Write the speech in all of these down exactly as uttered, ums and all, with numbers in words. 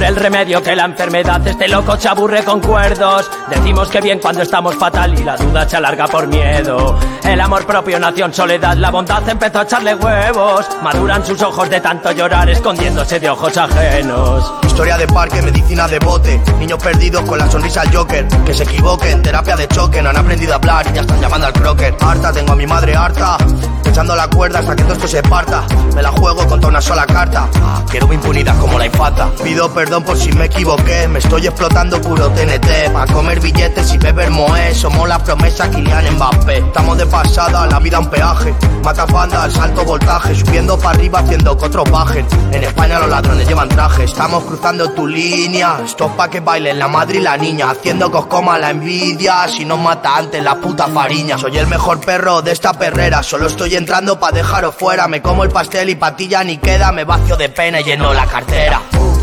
Mejor el remedio que la enfermedad, este loco se aburre con cuerdos. Decimos que bien cuando estamos fatal y la duda se alarga por miedo. El amor propio nació en soledad, la bondad empezó a echarle huevos. Maduran sus ojos de tanto llorar, escondiéndose de ojos ajenos. Historia de parque, medicina de bote. Niños perdidos con la sonrisa al Joker. Que se equivoquen, terapia de choque. No han aprendido a hablar y ya están llamando al crocker. Harta, tengo a mi madre harta, echando la cuerda hasta que todo esto se parta. Me la juego contra una sola carta. Quiero mi impunidad como la infanta. Pido perdón por si me equivoqué. Me estoy explotando puro T N T. Pa' comer billetes y beber moé. Somos la promesa Kylian Mbappé. Estamos de pasada, la vida un peaje. Mata banda al alto voltaje. Subiendo para arriba haciendo que otros bajen. En España los ladrones llevan traje. Estamos cruzando tu línea. Esto es pa' que bailen la madre y la niña. Haciendo que os coma la envidia. Si nos mata antes la puta fariña. Soy el mejor perro de esta perrera. Solo estoy entrando pa' dejaros fuera. Me como el pastel y patilla ni queda. Me vacio de pena y lleno la cartera.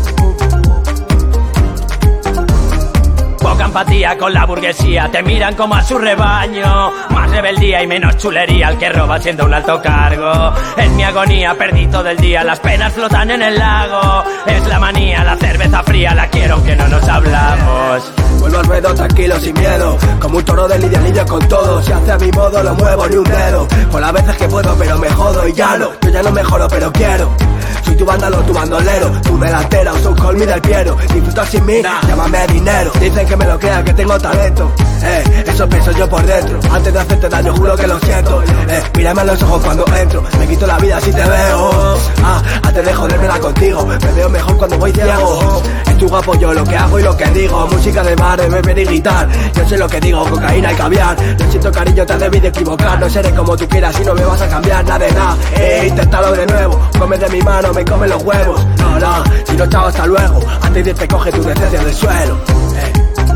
Poca empatía con la burguesía, te miran como a su rebaño. Más rebeldía y menos chulería al que roba siendo un alto cargo. En mi agonía perdí todo el día, las penas flotan en el lago. Es la manía, la cerveza fría, la quiero aunque no nos hablamos. Vuelvo al ruedo tranquilo sin miedo, como un toro de lidia lidia con todo. Si hace a mi modo no muevo ni un dedo. Con las veces que puedo pero me jodo y ya no. Yo ya no mejoro pero quiero. Soy tu vándalo, tu bandolero, tu delantera, uso un call me del Piero. Disfrutas sin mí, nah. Llámame dinero. Dicen que me lo crea, que tengo talento. Eh, eso pienso yo por dentro. Antes de hacerte daño juro que lo siento. Eh, mírame a los ojos cuando entro. Me quito la vida si te veo. Ah, antes de jodérmela contigo. Me veo mejor cuando voy ciego. Estoy guapo yo, lo que hago y lo que digo. Música de mar, de beber y gritar. Yo sé lo que digo, cocaína y caviar. No siento cariño, te debí de equivocar. No seré como tú quieras y no me vas a cambiar nada de nada. Eh, inténtalo de nuevo. Come de mi mano, me come los huevos. No, no, si no, chao, hasta luego. Antes de te coge tu decencia del suelo. Eh.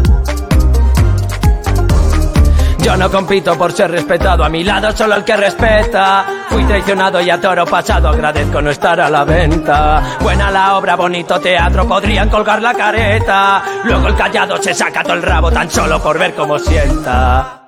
Yo no compito por ser respetado, a mi lado solo el que respeta. Fui traicionado y a toro pasado, agradezco no estar a la venta. Buena la obra, bonito teatro, podrían colgar la careta. Luego el callado se saca todo el rabo tan solo por ver cómo sienta.